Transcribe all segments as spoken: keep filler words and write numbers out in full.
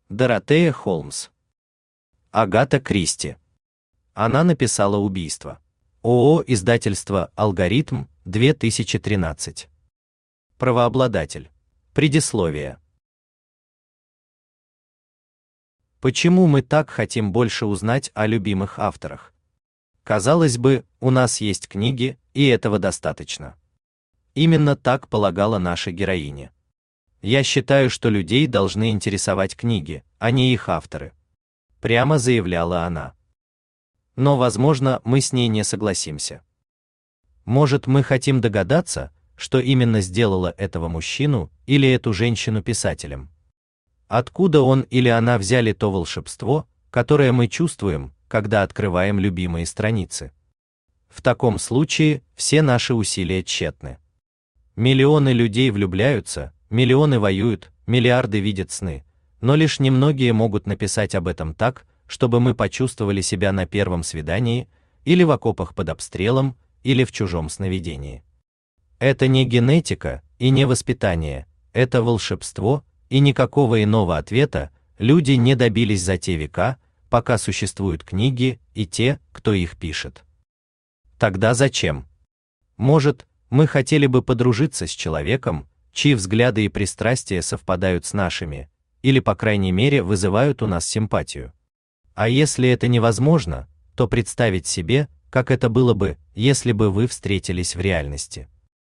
Доротея Холмс. Агата Кристи. Она написала убийство. ООО «Издательство Алгоритм», две тысячи тринадцать. Правообладатель. Предисловие. Почему мы так хотим больше узнать о любимых авторах? Казалось бы, у нас есть книги, и этого достаточно. Именно так полагала наша героиня. Я считаю, что людей должны интересовать книги, а не их авторы. Прямо заявляла она. Но, возможно, мы с ней не согласимся. Может, мы хотим догадаться, что именно сделало этого мужчину или эту женщину писателем? Откуда он или она взяли то волшебство, которое мы чувствуем, когда открываем любимые страницы? В таком случае все наши усилия тщетны. Миллионы людей влюбляются, миллионы воюют, миллиарды видят сны, но лишь немногие могут написать об этом так, чтобы мы почувствовали себя на первом свидании, или в окопах под обстрелом, или в чужом сновидении. Это не генетика и не воспитание, это волшебство, и никакого иного ответа люди не добились за те века, пока существуют книги и те, кто их пишет. Тогда зачем? Может, мы хотели бы подружиться с человеком, чьи взгляды и пристрастия совпадают с нашими, или, по крайней мере, вызывают у нас симпатию. А если это невозможно, то представить себе, как это было бы, если бы вы встретились в реальности.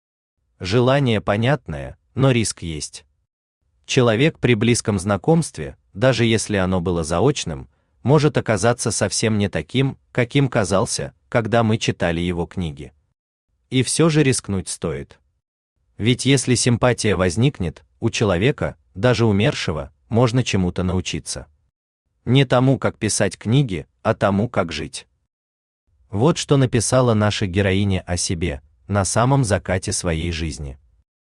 Желание понятное, но риск есть. Человек при близком знакомстве, даже если оно было заочным, может оказаться совсем не таким, каким казался, когда мы читали его книги. И все же рискнуть стоит. Ведь если симпатия возникнет, у человека, даже умершего, можно чему-то научиться. Не тому, как писать книги, а тому, как жить. Вот что написала наша героиня о себе на самом закате своей жизни.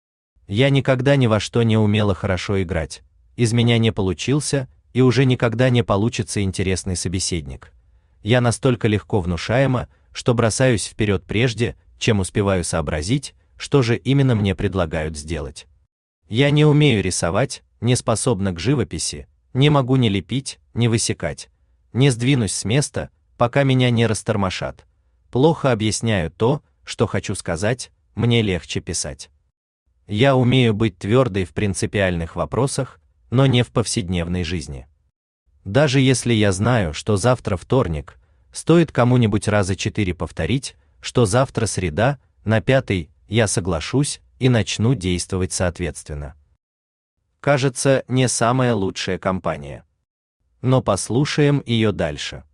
Я никогда ни во что не умела хорошо играть, из меня не получился и уже никогда не получится интересный собеседник. Я настолько легко внушаема, что бросаюсь вперед прежде, чем успеваю сообразить, что же именно мне предлагают сделать. Я не умею рисовать, не способна к живописи, не могу ни лепить, ни высекать, не сдвинусь с места, пока меня не растормошат. Плохо объясняю то, что хочу сказать, мне легче писать. Я умею быть твердой в принципиальных вопросах, но не в повседневной жизни. Даже если я знаю, что завтра вторник, стоит кому-нибудь раза четыре повторить, что завтра среда, на пятый я соглашусь и начну действовать соответственно. Кажется, не самая лучшая компания. Но послушаем ее дальше.